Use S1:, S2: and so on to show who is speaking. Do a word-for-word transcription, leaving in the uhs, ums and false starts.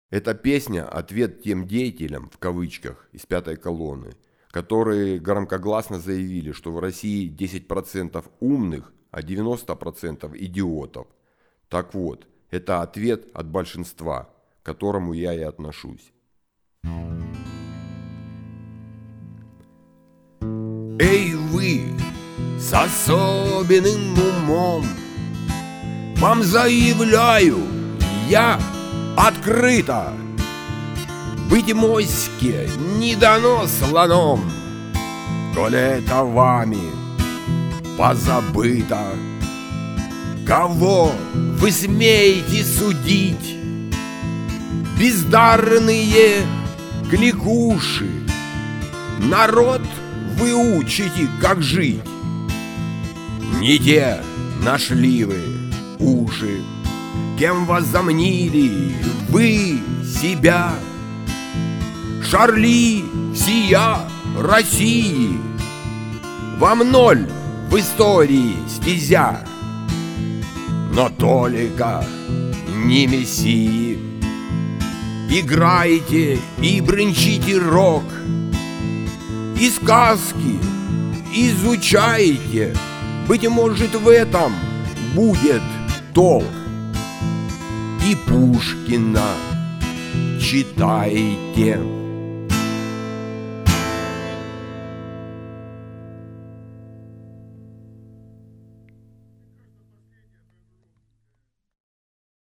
S1: Эта песня – ответ тем деятелям, в кавычках, из пятой колонны, которые громкогласно заявили, что в России десять процентов умных, а девяносто процентов идиотов. Так вот, это ответ от большинства, к которому я и отношусь. Эй вы, с особенным умом, вам заявляю я открыто: быть моське не дано слоном, коли это вами позабыто. Кого вы смеете судить? Бездарные кликуши. Народ вы учите, как жить. Не те нашли вы уши, кем возомнили вы себя. Шарли всея России, вам ноль в истории стезя. Но только не мессии. Играете и бренчите рок, и сказки изучаете. Быть может, в этом будет толк. И Пушкина читаете.